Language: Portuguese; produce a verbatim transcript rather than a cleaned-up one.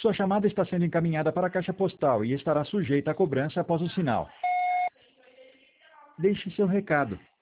Sua chamada está sendo encaminhada para a caixa postal e estará sujeita a cobrança após o sinal. Deixe seu recado.